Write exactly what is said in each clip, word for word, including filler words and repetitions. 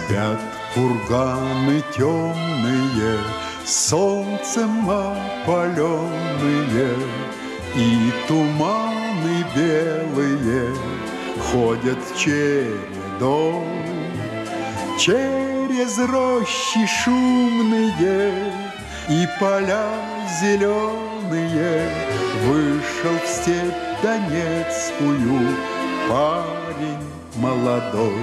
Спят курганы темные, солнцем опаленные, и туманы белые ходят чередой. Через рощи шумные и поля зеленые вышел в степь донецкую парень молодой.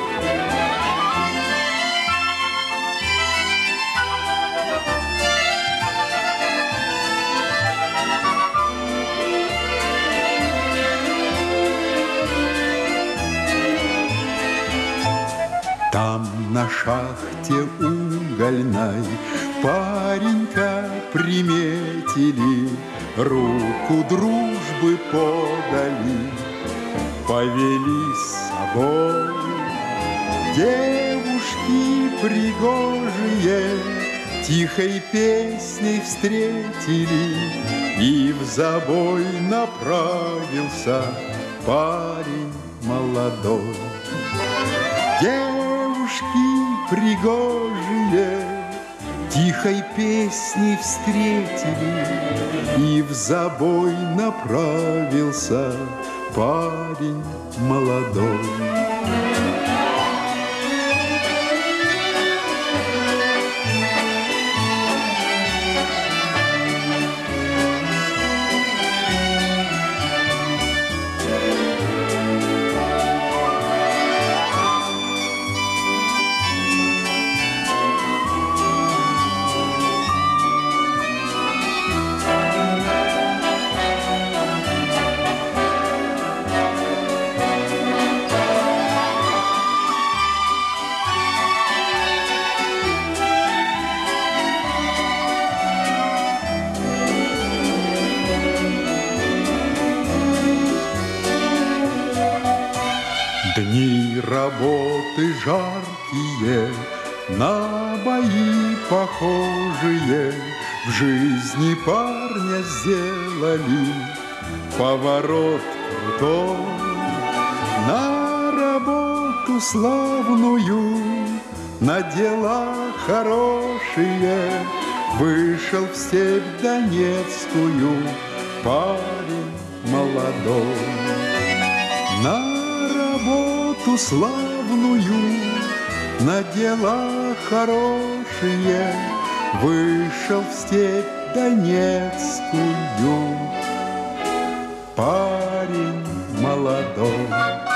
Там на шахте угольной паренька приметили, руку дружбы подали, повели с собой. Девушки пригожие тихой песней встретили, и в забой направился парень молодой. Девушки пригожие тихой песней встретили, и в забой направился парень молодой. Дни работы жаркие, на бои похожие, в жизни парня сделали поворот крутой. На работу славную, на дела хорошие вышел в степь донецкую парень молодой. На работу славную, на дела хорошие вышел в степь донецкую парень молодой.